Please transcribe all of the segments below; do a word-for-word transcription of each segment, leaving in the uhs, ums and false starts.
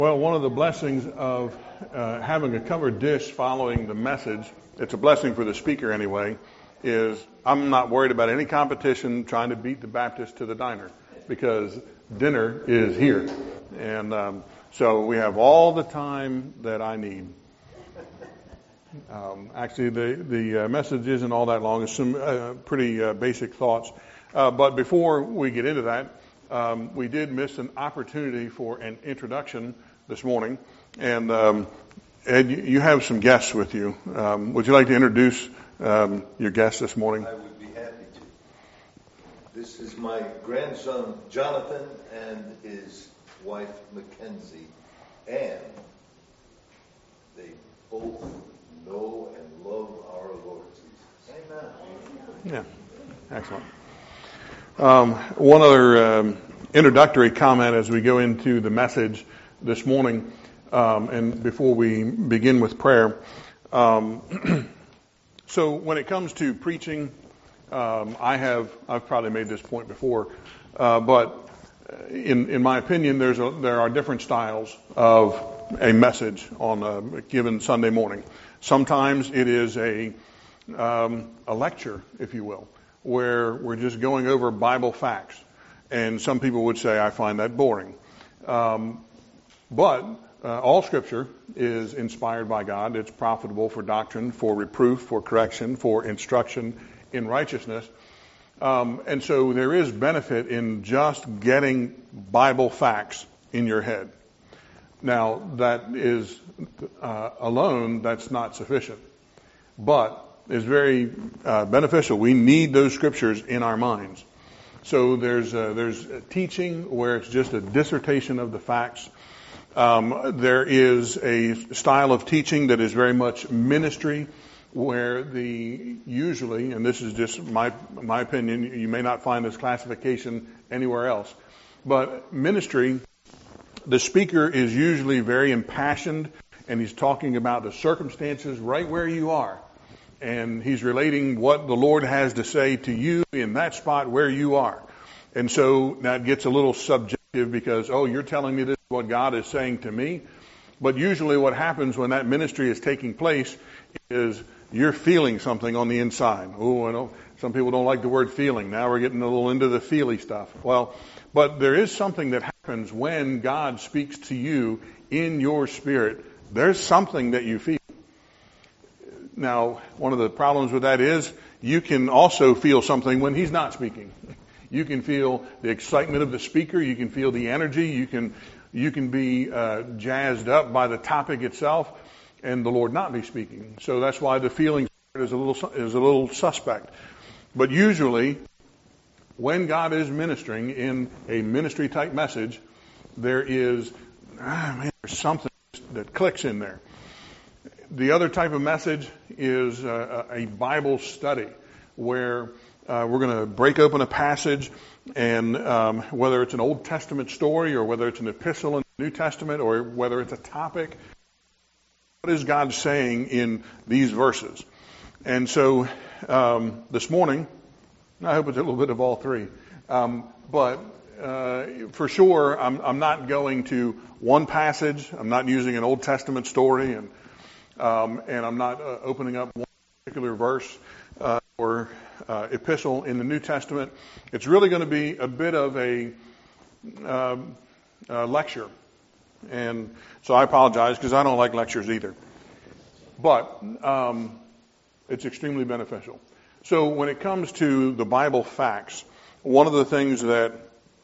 Well, one of the blessings of uh, having a covered dish following the message, it's a blessing for the speaker anyway, is I'm not worried about any competition trying to beat the Baptist to the diner because dinner is here. And um, so we have all the time that I need. Um, actually, the, the uh, message isn't all that long. It's some uh, pretty uh, basic thoughts. Uh, but before we get into that, um, we did miss an opportunity for an introduction this morning. And um, Ed, you have some guests with you. Um, would you like to introduce um, your guests this morning? I would be happy to. This is my grandson, Jonathan, and his wife, Mackenzie. And they both know and love our Lord Jesus. Amen. Yeah, excellent. Um, one other um, introductory comment as we go into the message this morning, um, and before we begin with prayer. Um, so when it comes to preaching, um, I have I've probably made this point before, uh, but in in my opinion, there's a, there are different styles of a message on a given Sunday morning. Sometimes it is a um, a lecture, if you will, where we're just going over Bible facts, and some people would say I find that boring. Um, But uh, all Scripture is inspired by God. It's profitable for doctrine, for reproof, for correction, for instruction in righteousness. Um, and so there is benefit in just getting Bible facts in your head. Now, that is uh, alone, that's not sufficient. But it's very uh, beneficial. We need those Scriptures in our minds. So there's uh, there's teaching where it's just a dissertation of the facts. Um, there is a style of teaching that is very much ministry, where the usually, and this is just my my opinion, you may not find this classification anywhere else, but ministry, the speaker is usually very impassioned, and he's talking about the circumstances right where you are, and he's relating what the Lord has to say to you in that spot where you are, and so that gets a little subjective because, oh, you're telling me this is what God is saying to me. But usually what happens when that ministry is taking place is you're feeling something on the inside. Oh, I know some people don't like the word feeling. Now we're getting a little into the feely stuff. Well, but there is something that happens when God speaks to you in your spirit. There's something that you feel. Now, one of the problems with that is you can also feel something when He's not speaking. You can feel the excitement of the speaker. You can feel the energy. You can you can be uh, jazzed up by the topic itself, and the Lord not be speaking. So that's why the feeling is a little is a little suspect. But usually, when God is ministering in a ministry type message, there is ah, man, there's something that clicks in there. The other type of message is uh, a Bible study where Uh, we're going to break open a passage, and um, whether it's an Old Testament story or whether it's an epistle in the New Testament or whether it's a topic, what is God saying in these verses? And so um, this morning, I hope it's a little bit of all three, um, but uh, for sure I'm, I'm not going to one passage. I'm not using an Old Testament story, and um, and I'm not uh, opening up one particular verse uh, or Uh, epistle in the New Testament. It's really going to be a bit of a um, uh, lecture. And so I apologize because I don't like lectures either. But um, it's extremely beneficial. So when it comes to the Bible facts, one of the things that,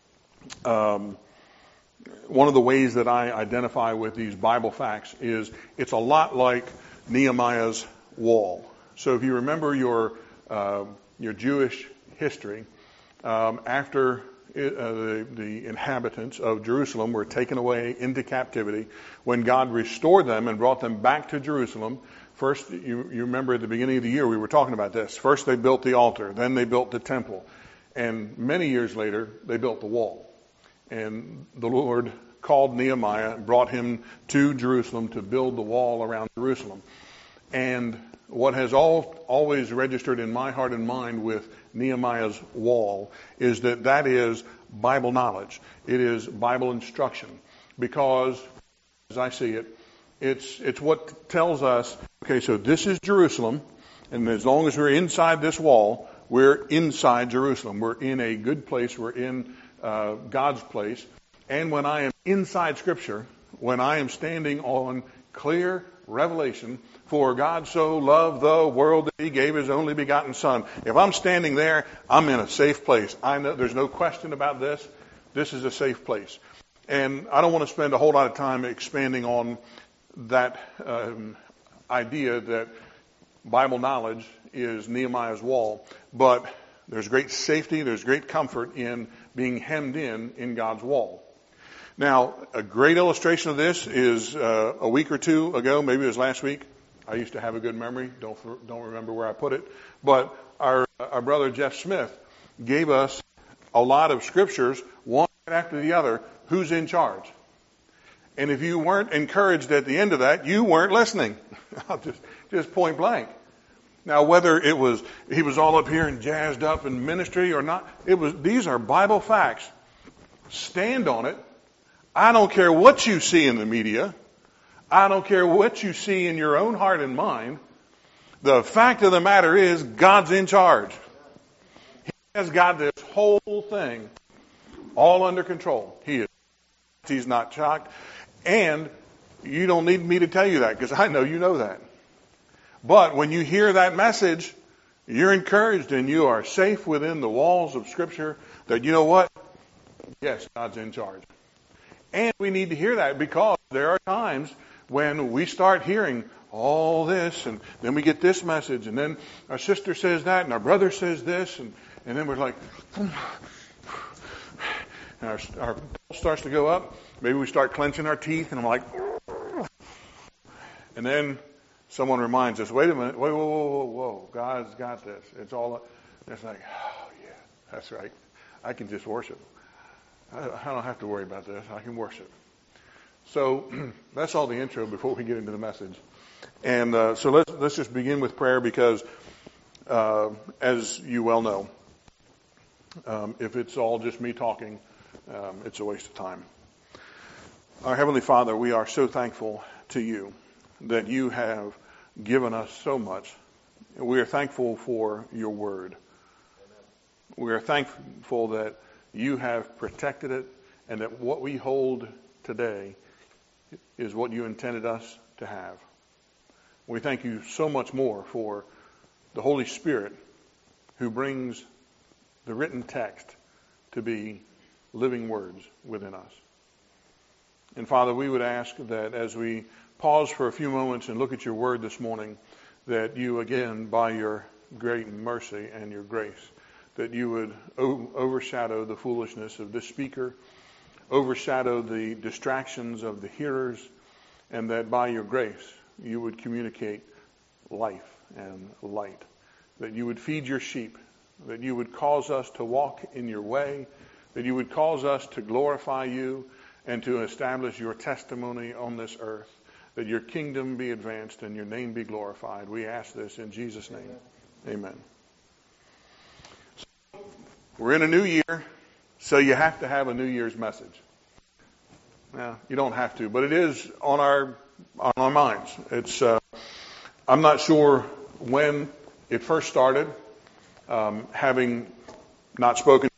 um, one of the ways that I identify with these Bible facts is it's a lot like Nehemiah's wall. So if you remember your uh, your Jewish history, um, after it, uh, the, the inhabitants of Jerusalem were taken away into captivity, when God restored them and brought them back to Jerusalem, first, you, you remember at the beginning of the year we were talking about this. First they built the altar, then they built the temple, and many years later they built the wall. And the Lord called Nehemiah and brought him to Jerusalem to build the wall around Jerusalem. And what has all, always registered in my heart and mind with Nehemiah's wall is that that is Bible knowledge. It is Bible instruction. Because as I see it. It's it's what tells us, okay, so this is Jerusalem, and as long as we're inside this wall, we're inside Jerusalem. We're in a good place. We're in uh, God's place. And when I am inside Scripture, when I am standing on clear revelation, for God so loved the world that He gave His only begotten Son. If I'm standing there, I'm in a safe place. I know there's no question about this. This is a safe place. And I don't want to spend a whole lot of time expanding on that um, idea that Bible knowledge is Nehemiah's wall, but there's great safety, there's great comfort in being hemmed in in God's wall. Now, a great illustration of this is uh, a week or two ago, maybe it was last week. I used to have a good memory, don't don't remember where I put it, but our our brother Jeff Smith gave us a lot of scriptures, one after the other, who's in charge. And if you weren't encouraged at the end of that, you weren't listening. I'll just, just point blank. Now, whether it was, he was all up here and jazzed up in ministry or not, it was, these are Bible facts. Stand on it. I don't care what you see in the media. I don't care what you see in your own heart and mind. The fact of the matter is, God's in charge. He has got this whole thing all under control. He is. He's not shocked. And you don't need me to tell you that, because I know you know that. But when you hear that message, you're encouraged and you are safe within the walls of Scripture that, you know what? Yes, God's in charge. And we need to hear that, because there are times when we start hearing all this, and then we get this message, and then our sister says that, and our brother says this, and, and then we're like, and our, our pulse starts to go up. Maybe we start clenching our teeth, and I'm like, and then someone reminds us, wait a minute, whoa, whoa, whoa, whoa, whoa, God's got this. It's all, it's like, oh yeah, that's right. I can just worship. I, I don't have to worry about this. I can worship. So that's all the intro before we get into the message. And uh, so let's let's just begin with prayer, because uh, as you well know, um, if it's all just me talking, um, it's a waste of time. Our Heavenly Father, we are so thankful to you that you have given us so much. We are thankful for your word. We are thankful that you have protected it, and that what we hold today is what you intended us to have. We thank you so much more for the Holy Spirit, who brings the written text to be living words within us. And Father, we would ask that as we pause for a few moments and look at your word this morning, that you again, by your great mercy and your grace, that you would o- overshadow the foolishness of this speaker, overshadow the distractions of the hearers, and that by your grace you would communicate life and light, that you would feed your sheep, that you would cause us to walk in your way, that you would cause us to glorify you and to establish your testimony on this earth, that your kingdom be advanced and your name be glorified. We ask this in Jesus' name. Amen. Amen. So, we're in a new year, so you have to have a New Year's message. Now, you don't have to, but it is on our on our minds. It's uh, I'm not sure when it first started, um, having not spoken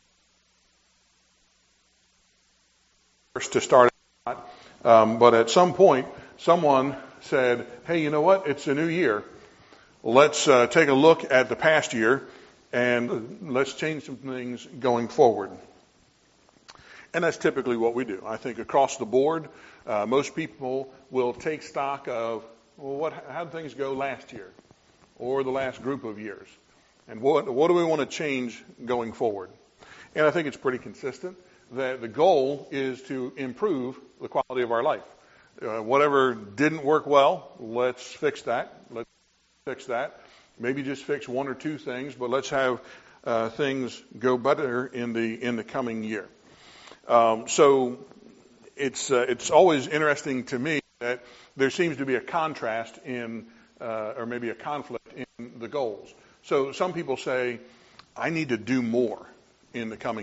first to start, um, but at some point, someone said, hey, you know what? It's a new year. Let's uh, take a look at the past year, and let's change some things going forward. And that's typically what we do. I think across the board, uh, most people will take stock of, well, what, how did things go last year or the last group of years? And what, what do we want to change going forward? And I think it's pretty consistent that the goal is to improve the quality of our life. Uh, whatever didn't work well, let's fix that. Let's fix that. Maybe just fix one or two things, but let's have uh, things go better in the in the coming year. Um, so it's uh, it's always interesting to me that there seems to be a contrast in, uh, or maybe a conflict in the goals. So some people say, I need to do more in the coming year.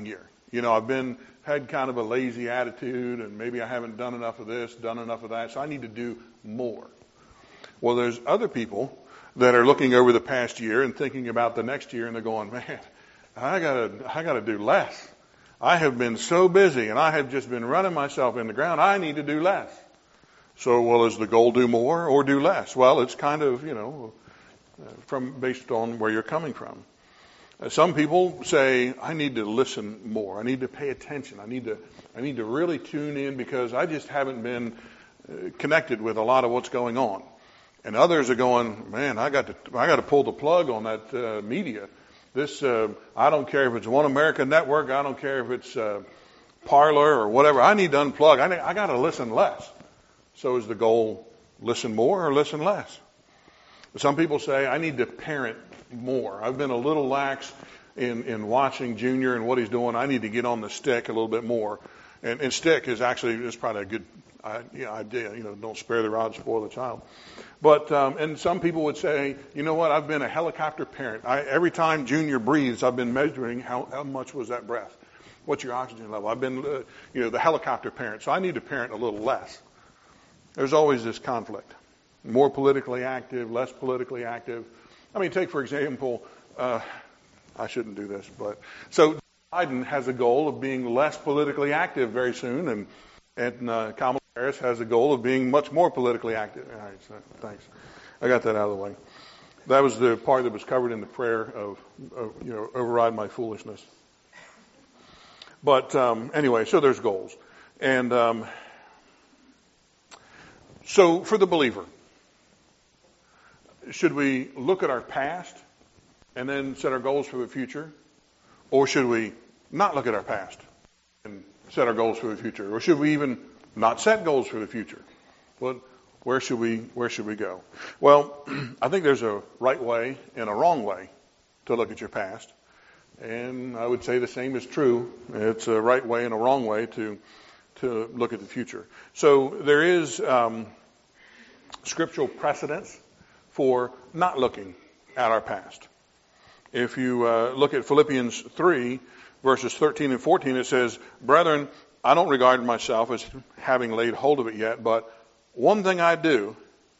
You know, I've been, had kind of a lazy attitude, and maybe I haven't done enough of this, done enough of that, so I need to do more. Well, there's other people that are looking over the past year and thinking about the next year, and they're going, man, I gotta, I gotta do less. I have been so busy, and I have just been running myself in the ground. I need to do less. So, well, is the goal do more or do less? Well, it's kind of, you know, from based on where you're coming from. Uh, some people say, I need to listen more. I need to pay attention. I need to, I need to really tune in because I just haven't been uh, connected with a lot of what's going on. And others are going, man, I got to, I got to pull the plug on that uh, media. This, uh, I don't care if it's One America Network. I don't care if it's uh, Parler or whatever. I need to unplug. I, need, I got to listen less. So is the goal listen more or listen less? Some people say, I need to parent more. I've been a little lax in, in watching Junior and what he's doing. I need to get on the stick a little bit more. And, and stick is actually, is probably a good idea. You know, don't spare the rod, spoil the child. But, um, and some people would say, you know what, I've been a helicopter parent. I, every time Junior breathes, I've been measuring how, how much was that breath. What's your oxygen level? I've been, uh, you know, the helicopter parent. So I need to parent a little less. There's always this conflict. More politically active, less politically active. I mean, take, for example, uh, I shouldn't do this, but so Biden has a goal of being less politically active very soon, and, and uh, Kamala Harris has a goal of being much more politically active. All right, so, thanks. I got that out of the way. That was the part that was covered in the prayer of, of you know, override my foolishness. But um, anyway, so there's goals. And um, so for the believer, should we look at our past and then set our goals for the future? Or should we not look at our past and set our goals for the future? Or should we even not set goals for the future? Well, where should we, where should we go? Well, I think there's a right way and a wrong way to look at your past. And I would say the same is true. It's a right way and a wrong way to, to look at the future. So there is um, scriptural precedence for not looking at our past. If you uh, look at Philippians three, verses thirteen and fourteen, it says, Brethren, I don't regard myself as having laid hold of it yet, but one thing I do,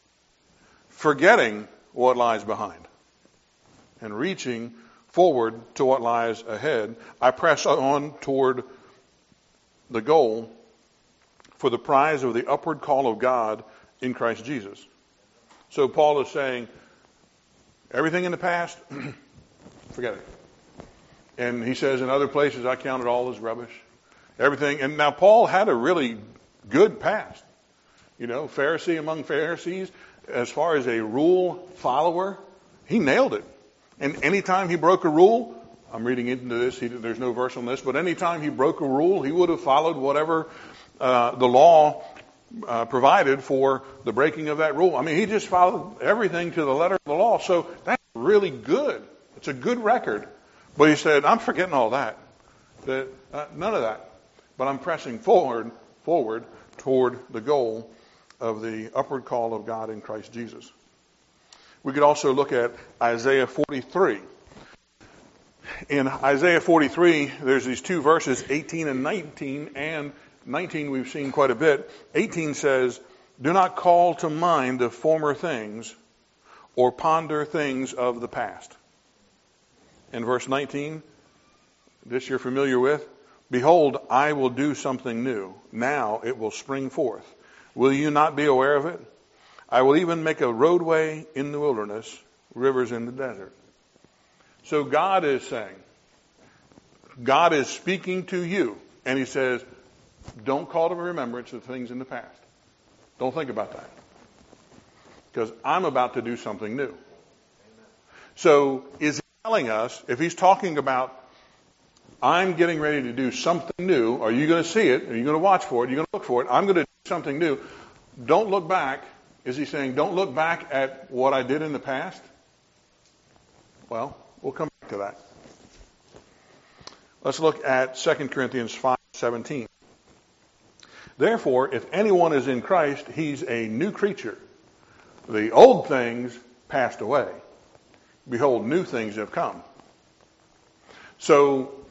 forgetting what lies behind and reaching forward to what lies ahead, I press on toward the goal for the prize of the upward call of God in Christ Jesus. So Paul is saying, everything in the past, forget it. And he says in other places, I count it all as rubbish. Everything. And now Paul had a really good past. You know, Pharisee among Pharisees, as far as a rule follower, he nailed it. And anytime he broke a rule, I'm reading into this, he, there's no verse on this, but anytime he broke a rule, he would have followed whatever uh, the law Uh, provided for the breaking of that rule. I mean, he just followed everything to the letter of the law. So that's really good. It's a good record. But he said, I'm forgetting all that. That uh, none of that. But I'm pressing forward, forward toward the goal of the upward call of God in Christ Jesus. We could also look at Isaiah forty-three. In Isaiah forty-three, there's these two verses, eighteen and nineteen, and nineteen we've seen quite a bit. eighteen says, do not call to mind the former things or ponder things of the past. In verse nineteen, this you're familiar with, behold, I will do something new. Now it will spring forth. Will you not be aware of it? I will even make a roadway in the wilderness, rivers in the desert. So God is saying, God is speaking to you, and he says, don't call to remembrance the things in the past. Don't think about that. Because I'm about to do something new. So is he telling us, if he's talking about, I'm getting ready to do something new, are you going to see it? Are you going to watch for it? Are you going to look for it? I'm going to do something new. Don't look back. Is he saying, don't look back at what I did in the past? Well, we'll come back to that. Let's look at Second Corinthians five seventeen. Therefore, if anyone is in Christ, he's a new creature. The old things passed away. Behold, new things have come. So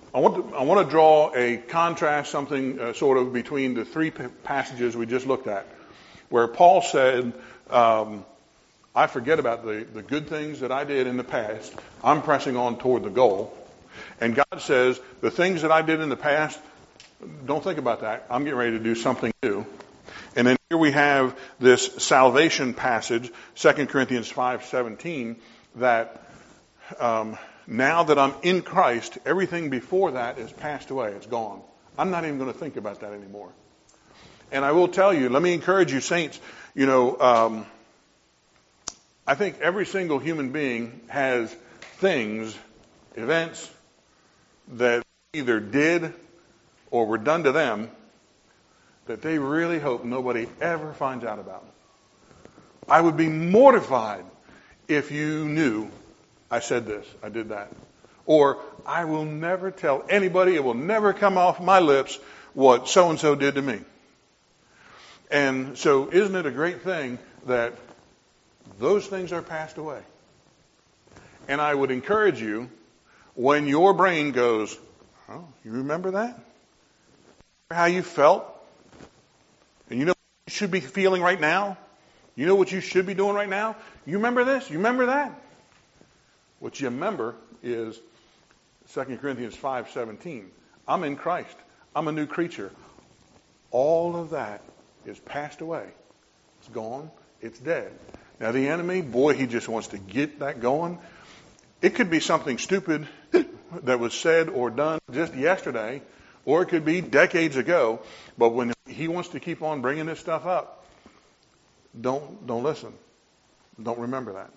I want to, I want to draw a contrast, something uh, sort of between the three p- passages we just looked at, where Paul said, um, I forget about the, the good things that I did in the past. I'm pressing on toward the goal. And God says, the things that I did in the past, don't think about that. I'm getting ready to do something new. And then here we have this salvation passage, Second Corinthians five seventeen, that um, now that I'm in Christ, everything before that is passed away. It's gone. I'm not even going to think about that anymore. And I will tell you, let me encourage you, saints, you know, um, I think every single human being has things, events, that either did or were done to them that they really hope nobody ever finds out about. I would be mortified if you knew I said this, I did that. Or I will never tell anybody, it will never come off my lips what so-and-so did to me. And so isn't it a great thing that those things are passed away? And I would encourage you, when your brain goes, oh, you remember that? How you felt? And you know what you should be feeling right now? You know what you should be doing right now? You remember this? You remember that? What you remember is Second Corinthians five seventeen. I'm in Christ. I'm a new creature. All of that is passed away. It's gone. It's dead. Now the enemy, boy, he just wants to get that going. It could be something stupid that was said or done just yesterday, or it could be decades ago. But when he wants to keep on bringing this stuff up, don't don't listen. Don't remember that.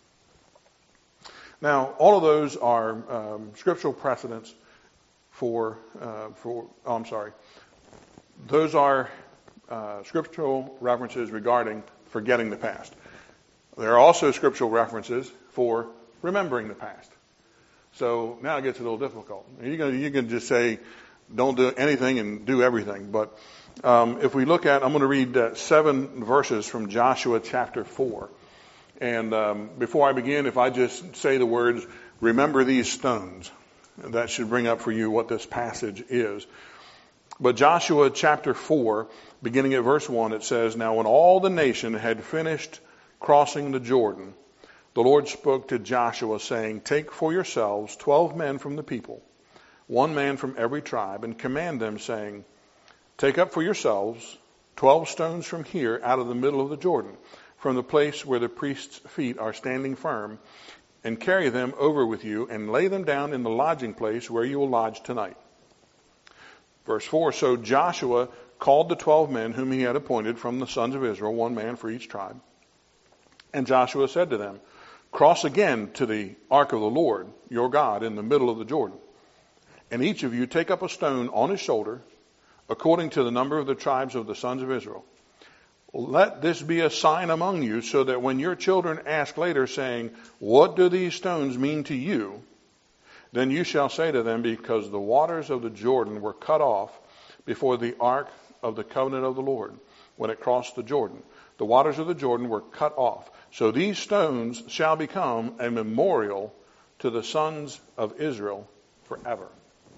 Now, all of those are um, scriptural precedents for uh, for. Oh, I'm sorry. Those are uh, scriptural references regarding forgetting the past. There are also scriptural references for remembering the past. So now it gets a little difficult. You can you can just say, don't do anything and do everything. But um, if we look at, I'm going to read uh, seven verses from Joshua chapter four. And um, before I begin, if I just say the words, remember these stones, that should bring up for you what this passage is. But Joshua chapter four, beginning at verse one, it says, now when all the nation had finished crossing the Jordan, the Lord spoke to Joshua, saying, take for yourselves twelve men from the people, one man from every tribe, and command them, saying, take up for yourselves twelve stones from here out of the middle of the Jordan, from the place where the priest's feet are standing firm, and carry them over with you, and lay them down in the lodging place where you will lodge tonight. Verse four, so Joshua called the twelve men whom he had appointed from the sons of Israel, one man for each tribe. And Joshua said to them, cross again to the ark of the Lord, your God, in the middle of the Jordan. And each of you take up a stone on his shoulder, according to the number of the tribes of the sons of Israel. Let this be a sign among you, so that when your children ask later, saying, what do these stones mean to you? Then you shall say to them, because the waters of the Jordan were cut off before the ark of the covenant of the Lord, when it crossed the Jordan. The waters of the Jordan were cut off. So these stones shall become a memorial to the sons of Israel forever.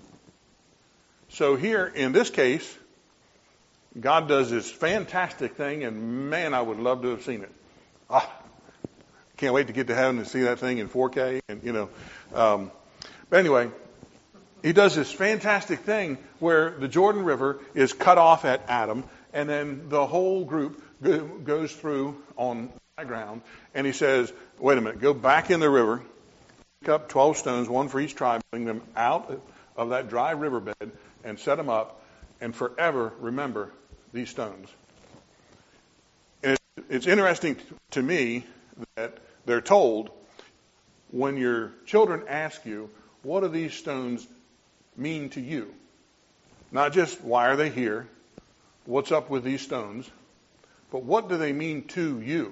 So here, in this case, God does this fantastic thing, and man, I would love to have seen it. Ah, can't wait to get to heaven and see that thing in four K. And you know, um, but anyway, he does this fantastic thing where the Jordan River is cut off at Adam, and then the whole group go, goes through on high ground, and he says, "Wait a minute, go back in the river, pick up twelve stones, one for each tribe, bring them out of that dry riverbed, and set them up, and forever remember these stones." And it, it's interesting t- to me that they're told, when your children ask you, what do these stones mean to you? Not just, why are they here? What's up with these stones? But what do they mean to you?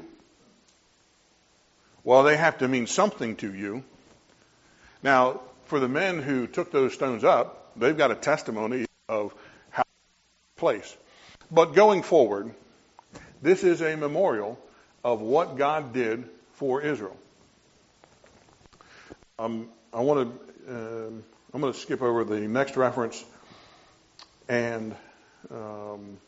Well, they have to mean something to you. Now, for the men who took those stones up, they've got a testimony of how it took place. But going forward, this is a memorial of what God did for Israel. Um, I want to uh, I'm going to skip over the next reference. And um,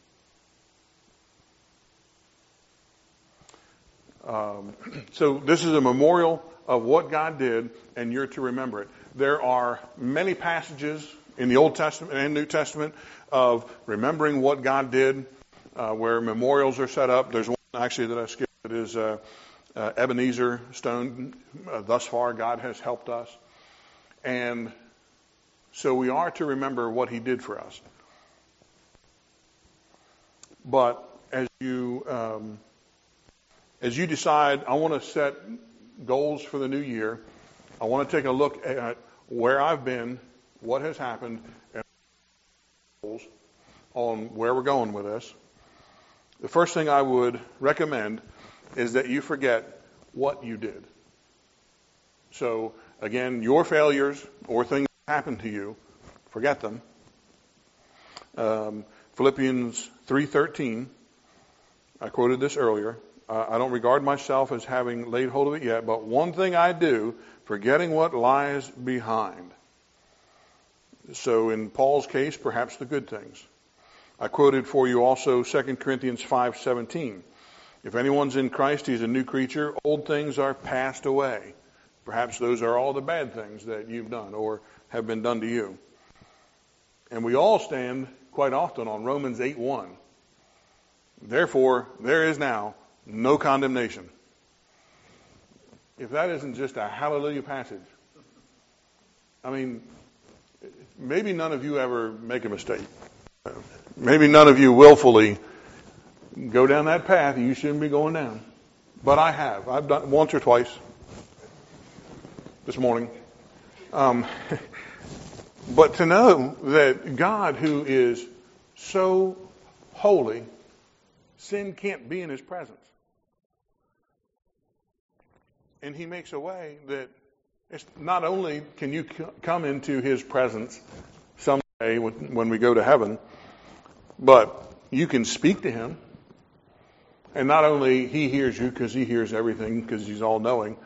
um, so this is a memorial of what God did, and you're to remember it. There are many passages in the Old Testament and New Testament of remembering what God did, uh, where memorials are set up. There's one actually that I skipped. It is uh, uh, Ebenezer stone. Uh, thus far, God has helped us. And so we are to remember what he did for us. But as you um, as you decide, I want to set goals for the new year, I want to take a look at where I've been, what has happened, and goals on where we're going with this. The first thing I would recommend is that you forget what you did. So, again, your failures or things that happened to you, forget them. Um, Philippians three thirteen, I quoted this earlier. Uh, I don't regard myself as having laid hold of it yet, but one thing I do, forgetting what lies behind. So in Paul's case, perhaps the good things. I quoted for you also Second Corinthians five seventeen. If anyone's in Christ, he's a new creature. Old things are passed away. Perhaps those are all the bad things that you've done or have been done to you. And we all stand quite often on Romans eight one. Therefore, there is now no condemnation. If that isn't just a hallelujah passage, I mean, maybe none of you ever make a mistake. Maybe none of you willfully go down that path you shouldn't be going down. But I have. I've done it once or twice this morning. Um, but to know that God, who is so holy, sin can't be in his presence. And he makes a way that it's not only can you come into his presence someday when we go to heaven, but you can speak to him. And not only he hears you because he hears everything because he's all-knowing,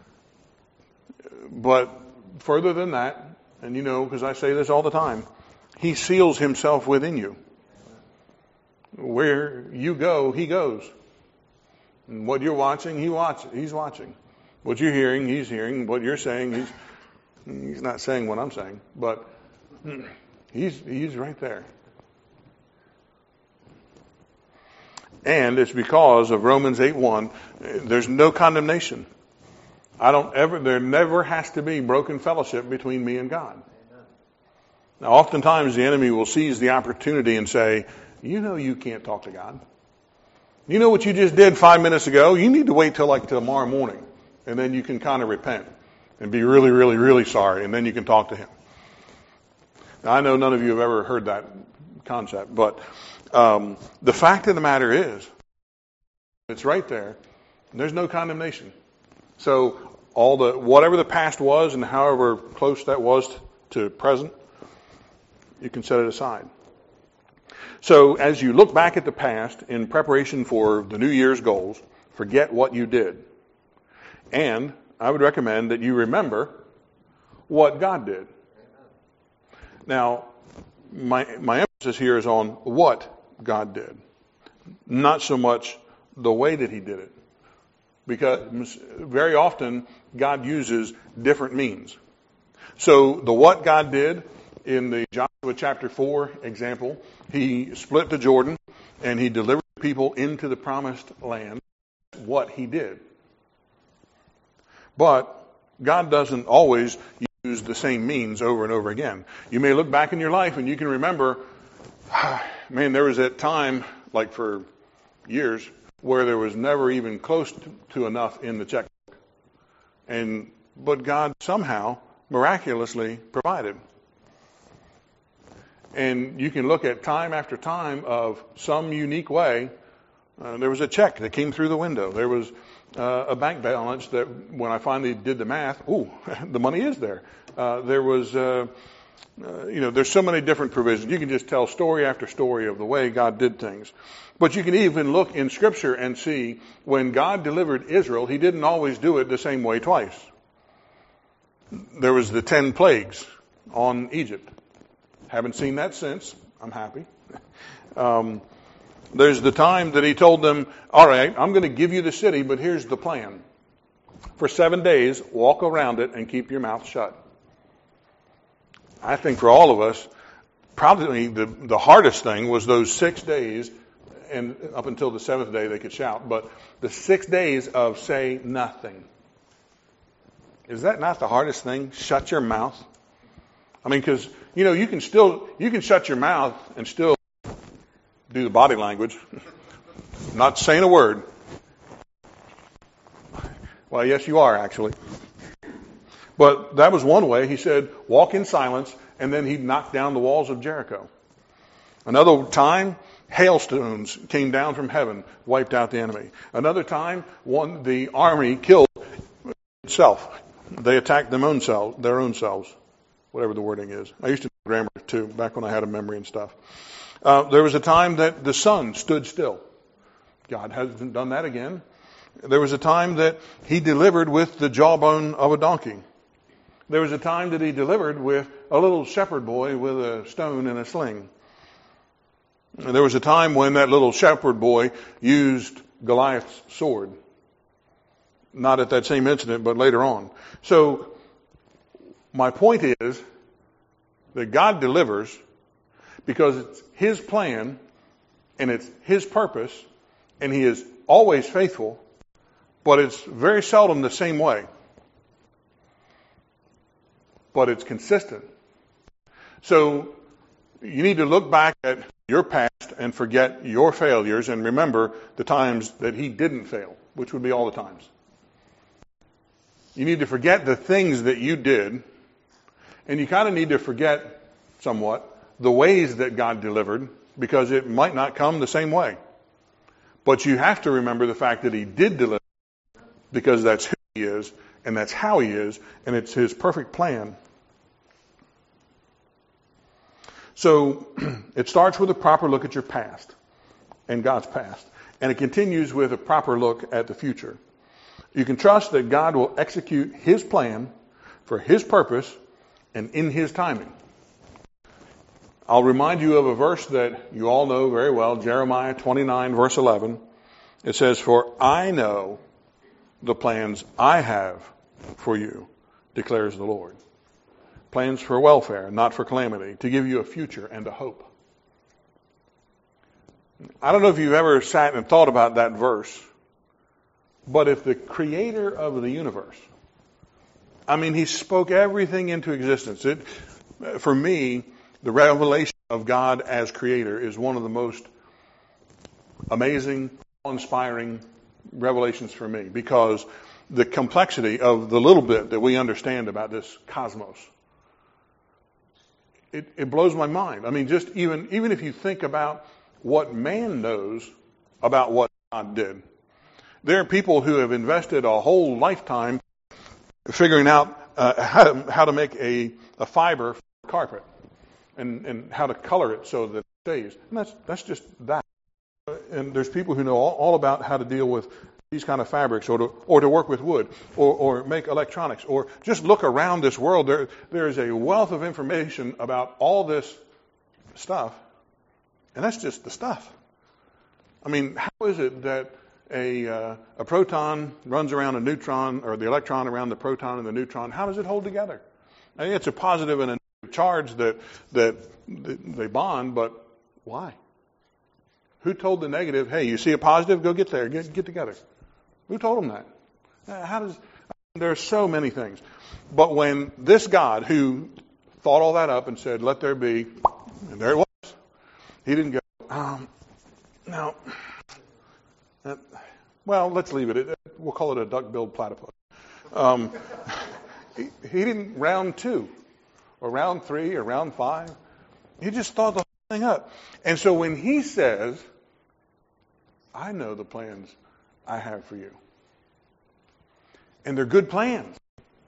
but further than that, and you know, because I say this all the time, he seals himself within you. Where you go, he goes. And what you're watching, he watch, he's watching. What you're hearing, he's hearing. What you're saying, he's he's not saying what I'm saying, but he's he's right there. And it's because of Romans eight one, there's no condemnation. I don't ever, there never has to be broken fellowship between me and God. Now, oftentimes the enemy will seize the opportunity and say, you know you can't talk to God. You know what you just did five minutes ago? You need to wait till like tomorrow morning. And then you can kind of repent and be really, really, really sorry. And then you can talk to him. Now, I know none of you have ever heard that concept. But um, the fact of the matter is, it's right there. There's no condemnation. So all the whatever the past was and however close that was to present, you can set it aside. So as you look back at the past in preparation for the New Year's goals, forget what you did. And I would recommend that you remember what God did. Now, my my emphasis here is on what God did, not so much the way that he did it. Because very often God uses different means. So the what God did in the Joshua chapter four example, he split the Jordan and he delivered people into the promised land. What he did. But God doesn't always use the same means over and over again. You may look back in your life and you can remember, man, there was that time, like for years, where there was never even close to, to enough in the checkbook. And but God somehow miraculously provided. And you can look at time after time of some unique way. Uh, there was a check that came through the window. There was uh, a bank balance that when I finally did the math, ooh, the money is there. Uh, there was, uh, uh, you know, there's so many different provisions. You can just tell story after story of the way God did things. But you can even look in Scripture and see when God delivered Israel, he didn't always do it the same way twice. There was the ten plagues. on Egypt. Haven't seen that since. I'm happy. Um, there's the time that he told them, all right, I'm going to give you the city, but here's the plan. For seven days, walk around it and keep your mouth shut. I think for all of us, probably the, the hardest thing was those six days, and up until the seventh day they could shout, but the six days of say nothing. Is that not the hardest thing? Shut your mouth. I mean, because, you know, you can still, you can shut your mouth and still do the body language. Not saying a word. Well, yes, you are, actually. But that was one way. He said, walk in silence, and then he'd knock down the walls of Jericho. Another time, hailstones came down from heaven, wiped out the enemy. Another time, one the army killed itself. They attacked them own selves, their own selves, whatever the wording is. I used to know grammar, too, back when I had a memory and stuff. Uh, there was a time that the sun stood still. God hasn't done that again. There was a time that he delivered with the jawbone of a donkey. There was a time that he delivered with a little shepherd boy with a stone and a sling. And there was a time when that little shepherd boy used Goliath's sword. Not at that same incident, but later on. So, my point is that God delivers because it's his plan and it's his purpose and he is always faithful, but it's very seldom the same way. But it's consistent. So, you need to look back at your past and forget your failures and remember the times that he didn't fail, which would be all the times. You need to forget the things that you did, and you kind of need to forget somewhat the ways that God delivered, because it might not come the same way. But you have to remember the fact that he did deliver, because that's who he is, and that's how he is, and it's his perfect plan. So it starts with a proper look at your past and God's past, and it continues with a proper look at the future. You can trust that God will execute his plan for his purpose and in his timing. I'll remind you of a verse that you all know very well, Jeremiah twenty-nine, verse eleven. It says, "For I know the plans I have for you, declares the Lord." Plans for welfare, not for calamity, to give you a future and a hope. I don't know if you've ever sat and thought about that verse, but if the creator of the universe, I mean, he spoke everything into existence. It, for me, the revelation of God as creator is one of the most amazing, inspiring revelations for me, because the complexity of the little bit that we understand about this cosmos, it, it blows my mind. I mean, just even even if you think about what man knows about what God did. There are people who have invested a whole lifetime figuring out uh, how, to, how to make a, a fiber for carpet and, and how to color it so that it stays. And that's that's just that. And there's people who know all, all about how to deal with these kind of fabrics, or to or to work with wood, or, or make electronics, or just look around this world. There there is a wealth of information about all this stuff, and that's just the stuff. I mean, how is it that A, uh, a proton runs around a neutron, or the electron around the proton and the neutron? How does it hold together? I think it's a positive and a negative charge that that they bond, but why? Who told the negative, hey, you see a positive, go get there, get get together? Who told them that? How does? There are so many things. But when this God, who thought all that up and said, let there be, and there it was, he didn't go, um, no. Uh, well, let's leave it. We'll call it a duck-billed platypus. Um, he, he didn't round two, or round three, or round five. He just thought the whole thing up. And so when he says, I know the plans I have for you, and they're good plans.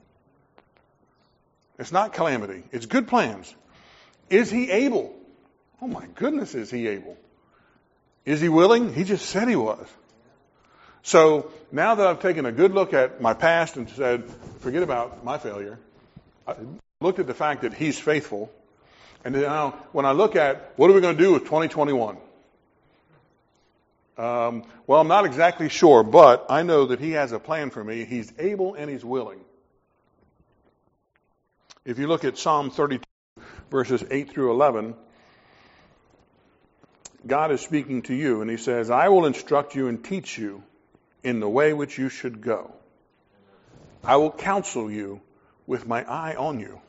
It's not calamity. It's good plans. Is he able? Oh my goodness, is he able? Is he willing? He just said he was. So now that I've taken a good look at my past and said, forget about my failure, looked at the fact that he's faithful. And now when I look at what are we going to do with twenty twenty-one? Um, well, I'm not exactly sure, but I know that he has a plan for me. He's able and he's willing. If you look at Psalm thirty-two, verses eight through eleven, God is speaking to you, and he says, I will instruct you and teach you in the way which you should go. I will counsel you with my eye on you.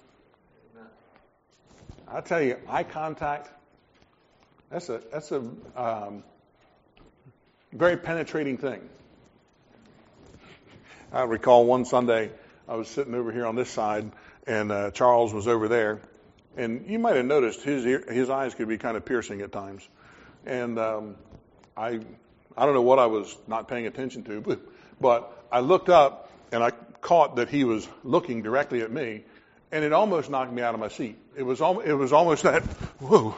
I tell you, eye contact, that's a, that's a um, very penetrating thing. I recall one Sunday, I was sitting over here on this side, and uh, Charles was over there. And you might have noticed his ear, his eyes could be kind of piercing at times. And um, I I don't know what I was not paying attention to, but, but I looked up, and I caught that he was looking directly at me, and it almost knocked me out of my seat. It was, al- it was almost that, whoa.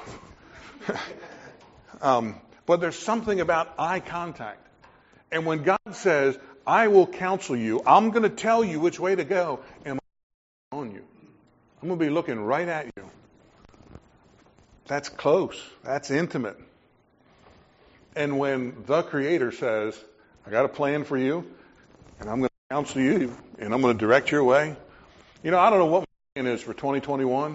um, but there's something about eye contact. And when God says, I will counsel you, I'm going to tell you which way to go, and I'm on you. I'm going to be looking right at you. That's close. That's intimate. And when the Creator says, I got a plan for you, and I'm going to counsel you, and I'm going to direct your way. You know, I don't know what my plan is for twenty twenty-one,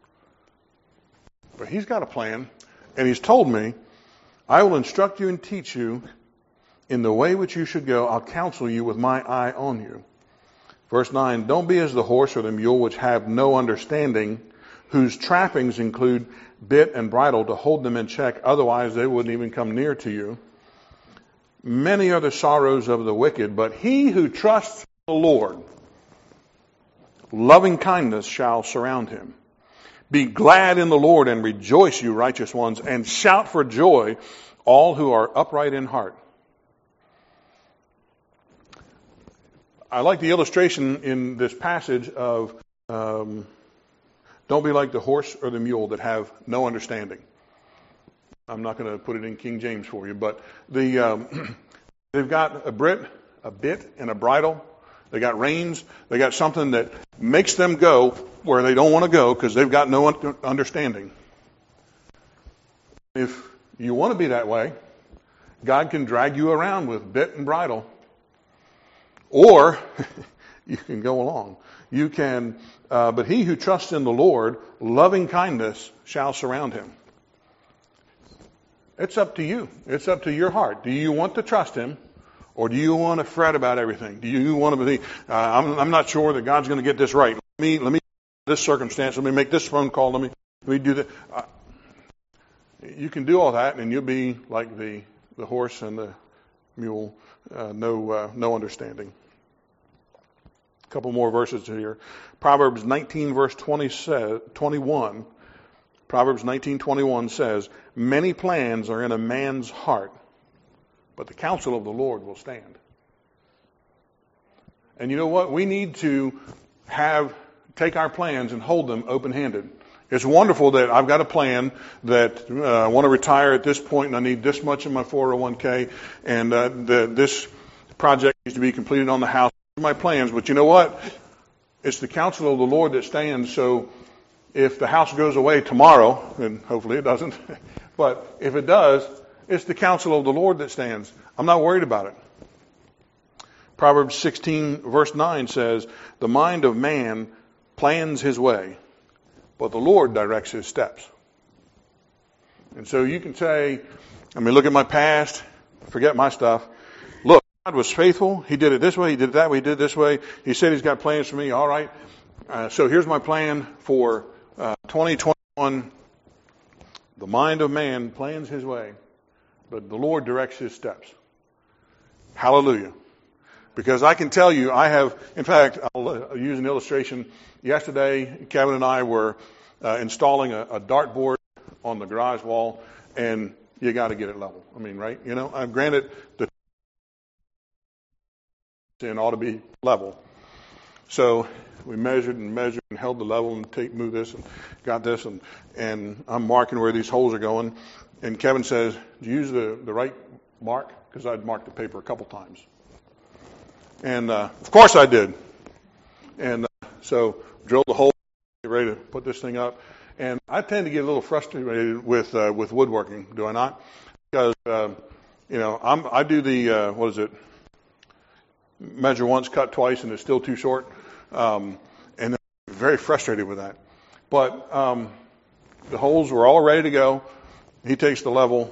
but he's got a plan, and he's told me, I will instruct you and teach you in the way which you should go. I'll counsel you with my eye on you. Verse nine, don't be as the horse or the mule which have no understanding, whose trappings include bit and bridle to hold them in check, otherwise they wouldn't even come near to you. Many are the sorrows of the wicked, but he who trusts in the Lord, loving kindness shall surround him. Be glad in the Lord and rejoice, you righteous ones, and shout for joy, all who are upright in heart. I like the illustration in this passage of um, don't be like the horse or the mule that have no understanding. I'm not going to put it in King James for you, but the um, they've got a bit, a bit and a bridle. They got reins. They got something that makes them go where they don't want to go because they've got no understanding. If you want to be that way, God can drag you around with bit and bridle. Or you can go along. You can, uh, but he who trusts in the Lord, loving kindness shall surround him. It's up to you. It's up to your heart. Do you want to trust him, or do you want to fret about everything? Do you want to be? Uh, I'm, I'm not sure that God's going to get this right. Let me let me this circumstance. Let me make this phone call. Let me let me do that. Uh, you can do all that, and you'll be like the the horse and the mule. Uh, no, uh, no understanding. A couple more verses here. Proverbs nineteen, verse twenty says, twenty-one. Proverbs nineteen twenty-one says, "Many plans are in a man's heart, but the counsel of the Lord will stand." And you know what? We need to have take our plans and hold them open-handed. It's wonderful that I've got a plan that uh, I want to retire at this point and I need this much in my four oh one k and uh, the, this project needs to be completed on the house. These are my plans, but you know what? It's the counsel of the Lord that stands. So if the house goes away tomorrow, and hopefully it doesn't, but if it does, it's the counsel of the Lord that stands. I'm not worried about it. Proverbs sixteen verse nine says, "The mind of man plans his way, but the Lord directs his steps." And so you can say, I mean, look at my past, forget my stuff. Look, God was faithful. He did it this way, he did it that way, he did it this way. He said he's got plans for me. All right. Uh, so here's my plan for uh, twenty twenty-one. The mind of man plans his way, but the Lord directs his steps. Hallelujah. Because I can tell you, I have, in fact, I'll uh, use an illustration. Yesterday, Kevin and I were uh, installing a, a dartboard on the garage wall, and you got to get it level. I mean, right? You know, uh, granted, the tin ought to be level. So we measured and measured and held the level and take, move this and got this, and, and I'm marking where these holes are going. And Kevin says, "Do you use the, the right mark?" Because I'd marked the paper a couple times. And uh, of course I did. And uh, so drilled the hole, get ready to put this thing up. And I tend to get a little frustrated with uh, with woodworking, do I not? Because, uh, you know, I'm, I do the, uh, what is it, measure once, cut twice, and it's still too short. Um, and I'm very frustrated with that. But um, the holes were all ready to go. He takes the level.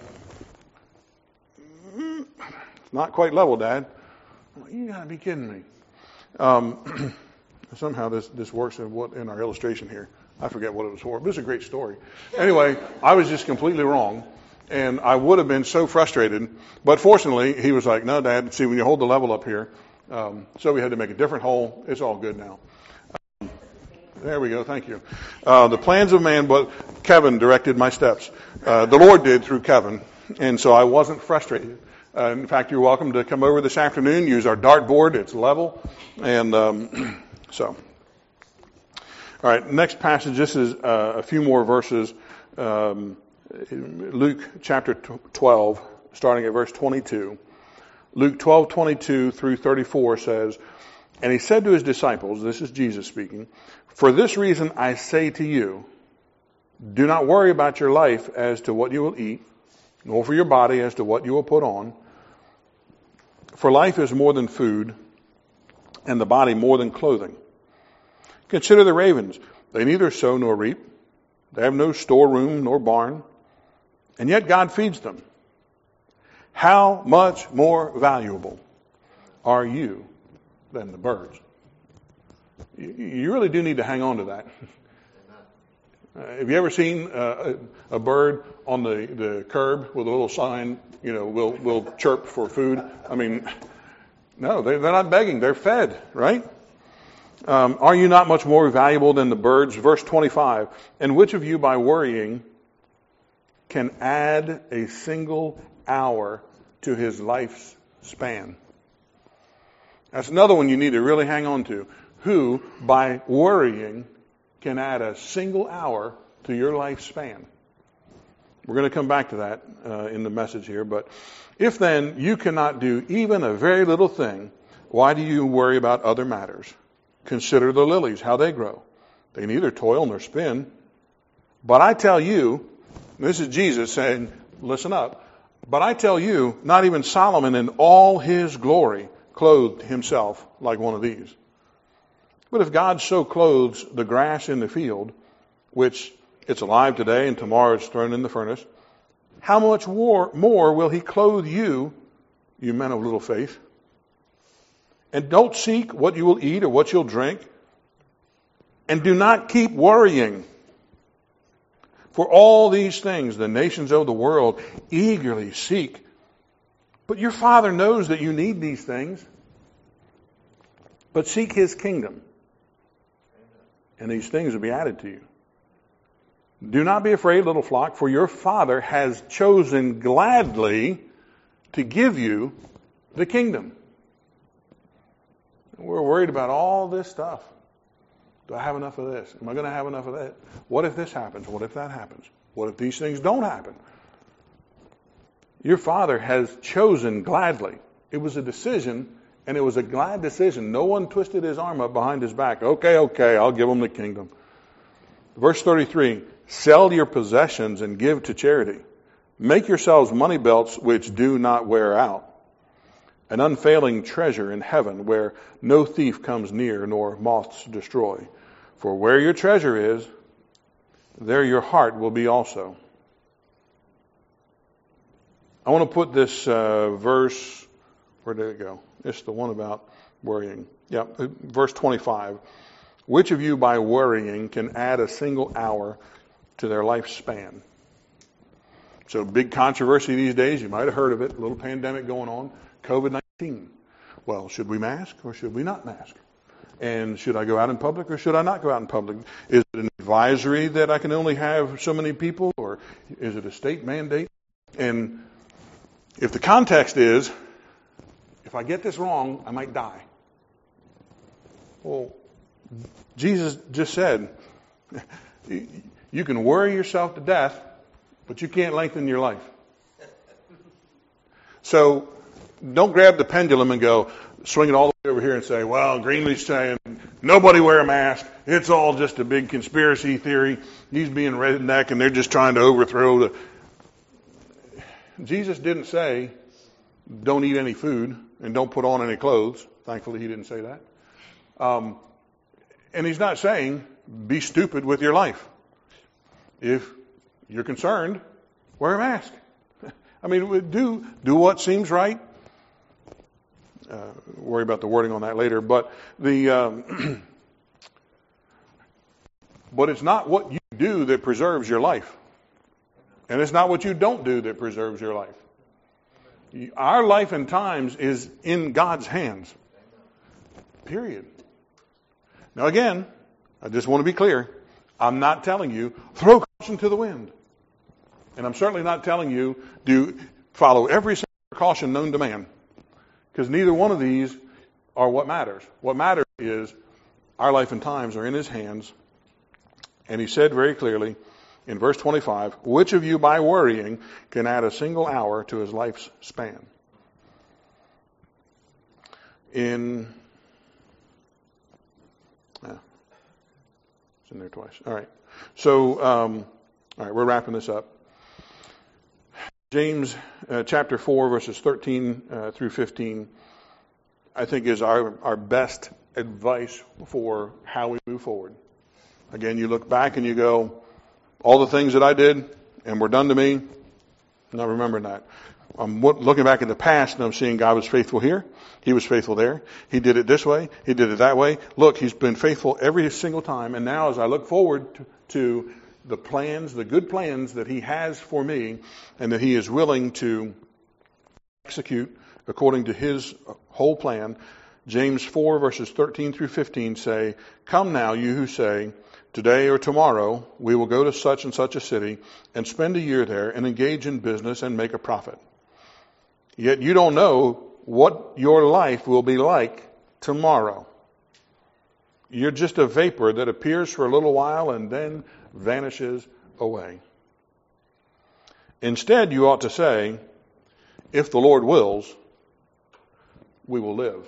It's not quite level, Dad. You got to be kidding me. Um, somehow this, this works in what in our illustration here. I forget what it was for. But it was a great story. Anyway, I was just completely wrong. And I would have been so frustrated. But fortunately, he was like, no, Dad, see, when you hold the level up here. Um, so we had to make a different hole. It's all good now. Um, there we go. Thank you. Uh, the plans of man, but Kevin directed my steps. Uh, the Lord did through Kevin. And so I wasn't frustrated. Uh, in fact, you're welcome to come over this afternoon, use our dartboard. It's level. And um, so... All right, next passage, this is uh, a few more verses. Um, Luke chapter twelve, starting at verse twenty-two. Luke twelve, twenty-two through thirty-four says, and he said to his disciples, this is Jesus speaking, for this reason I say to you, do not worry about your life as to what you will eat, nor for your body as to what you will put on. For life is more than food, and the body more than clothing. Consider the ravens. They neither sow nor reap. They have no storeroom nor barn. And yet God feeds them. How much more valuable are you than the birds? You really do need to hang on to that. Uh, have you ever seen uh, a, a bird on the, the curb with a little sign, you know, will will chirp for food? I mean, no, they're, they're not begging. They're fed, right? Um, are you not much more valuable than the birds? Verse twenty-five. And which of you by worrying can add a single hour to his life's span? That's another one you need to really hang on to. Who by worrying can add a single hour to your lifespan? We're going to come back to that uh, in the message here. But if then you cannot do even a very little thing, why do you worry about other matters? Consider the lilies, how they grow. They neither toil nor spin. But I tell you, this is Jesus saying, listen up. But I tell you, not even Solomon in all his glory clothed himself like one of these. But if God so clothes the grass in the field, which it's alive today and tomorrow it's thrown in the furnace, how much more, more will he clothe you, you men of little faith? And don't seek what you will eat or what you'll drink. And do not keep worrying. For all these things the nations of the world eagerly seek. But your Father knows that you need these things. But seek his kingdom. And these things will be added to you. Do not be afraid, little flock, for your Father has chosen gladly to give you the kingdom. We're worried about all this stuff. Do I have enough of this? Am I going to have enough of that? What if this happens? What if that happens? What if these things don't happen? Your Father has chosen gladly. It was a decision, and it was a glad decision. No one twisted his arm up behind his back. Okay, okay, I'll give him the kingdom. Verse thirty-three, sell your possessions and give to charity. Make yourselves money belts which do not wear out, an unfailing treasure in heaven where no thief comes near nor moths destroy. For where your treasure is, there your heart will be also. I want to put this uh, verse, where did it go? It's the one about worrying. Yeah, verse twenty-five. Which of you by worrying can add a single hour to their lifespan? So big controversy these days. You might have heard of it. A little pandemic going on. covid nineteen. Well, should we mask or should we not mask? And should I go out in public or should I not go out in public? Is it an advisory that I can only have so many people, or is it a state mandate? And if the context is, if I get this wrong, I might die. Well, Jesus just said, you can worry yourself to death, but you can't lengthen your life. So don't grab the pendulum and go swing it all the way over here and say, well, Greenleaf's saying Nobody wear a mask. It's all just a big conspiracy theory. He's being redneck and they're just trying to overthrow the... Jesus didn't say, don't eat any food and don't put on any clothes. Thankfully, he didn't say that. Um, and he's not saying, be stupid with your life. If you're concerned, wear a mask. I mean, do do what seems right. Uh, worry about the wording on that later. But the um, but it's not what you do that preserves your life, and it's not what you don't do that preserves your life. Our life and times is in God's hands. Period. Now again, I just want to be clear. I'm not telling you throw caution to the wind. And I'm certainly not telling you do follow every single precaution known to man. Because neither one of these are what matters. What matters is our life and times are in his hands. And he said very clearly in verse twenty-five, which of you by worrying can add a single hour to his life's span? In, yeah, it's in there twice. All right. So, um, all right, we're wrapping this up. James uh, chapter four, verses thirteen uh, through fifteen, I think is our, our best advice for how we move forward. Again, you look back and you go, all the things that I did and were done to me, not remembering that. I'm looking back in the past and I'm seeing God was faithful here. He was faithful there. He did it this way. He did it that way. Look, he's been faithful every single time. And now as I look forward to, to the plans, the good plans that he has for me and that he is willing to execute according to his whole plan, James four verses thirteen through fifteen say, come now, you who say, today or tomorrow we will go to such and such a city and spend a year there and engage in business and make a profit. Yet you don't know what your life will be like tomorrow. You're just a vapor that appears for a little while and then vanishes away. Instead, you ought to say, if the Lord wills, we will live.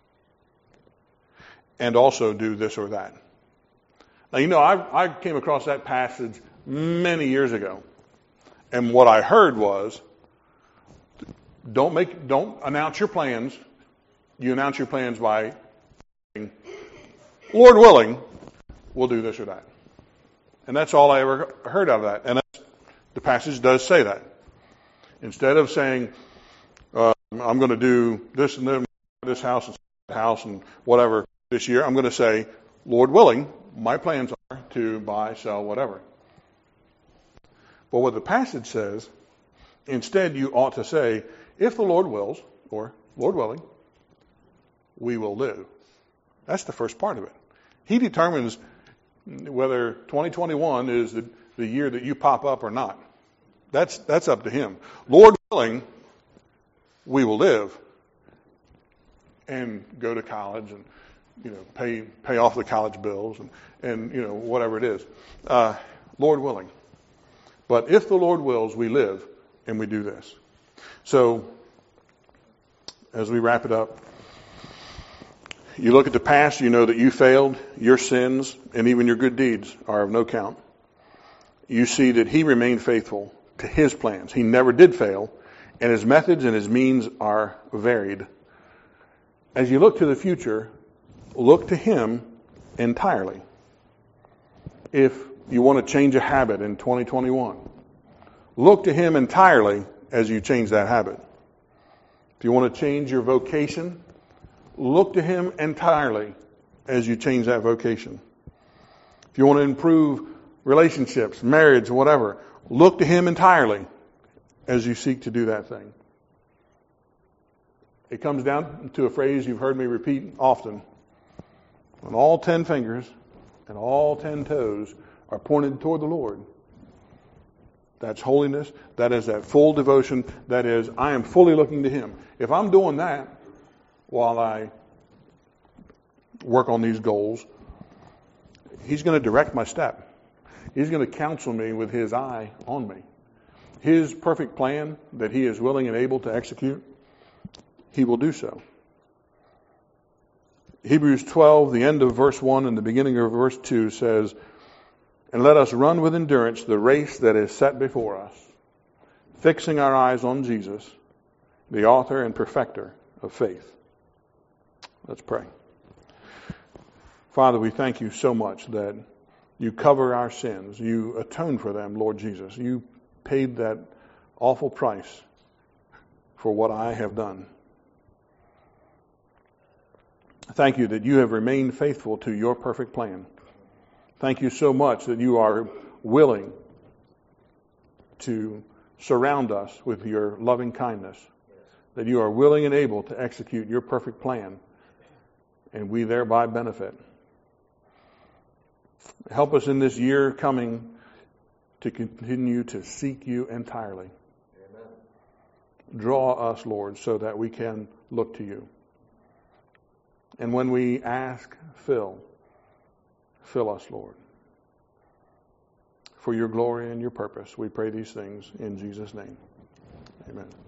And also do this or that. Now, you know, I, I came across that passage many years ago. And what I heard was, don't make, don't announce your plans. You announce your plans by saying, Lord willing, we'll do this or that. And that's all I ever heard out of that. And that's, the passage does say that. Instead of saying, uh, I'm going to do this and then this house and that house and whatever this year, I'm going to say, Lord willing, my plans are to buy, sell, whatever. But what the passage says, instead you ought to say, if the Lord wills, or Lord willing, we will live. That's the first part of it. He determines whether twenty twenty-one is the, the year that you pop up or not. That's that's up to him. Lord willing, we will live and go to college and you know pay pay off the college bills and, and you know whatever it is. Uh, Lord willing. But if the Lord wills, we live and we do this. So as we wrap it up, you look at the past, you know that you failed, your sins, and even your good deeds are of no count. You see that he remained faithful to his plans. He never did fail, and his methods and his means are varied. As you look to the future, look to him entirely. If you want to change a habit in twenty twenty-one, look to him entirely as you change that habit. If you want to change your vocation, look to him entirely as you change that vocation. If you want to improve relationships, marriage, whatever, look to him entirely as you seek to do that thing. It comes down to a phrase you've heard me repeat often. When all ten fingers and all ten toes are pointed toward the Lord, that's holiness. That is that full devotion. That is, I am fully looking to him. If I'm doing that while I work on these goals, he's going to direct my step. He's going to counsel me with his eye on me. His perfect plan that he is willing and able to execute, he will do so. Hebrews twelve, the end of verse one and the beginning of verse two says, "And let us run with endurance the race that is set before us, fixing our eyes on Jesus, the author and perfecter of faith." Let's pray. Father, we thank you so much that you cover our sins. You atone for them, Lord Jesus. You paid that awful price for what I have done. Thank you that you have remained faithful to your perfect plan. Thank you so much that you are willing to surround us with your loving kindness, that you are willing and able to execute your perfect plan, and we thereby benefit. Help us in this year coming to continue to seek you entirely. Amen. Draw us, Lord, so that we can look to you. And when we ask, fill. Fill us, Lord. For your glory and your purpose, we pray these things in Jesus' name. Amen.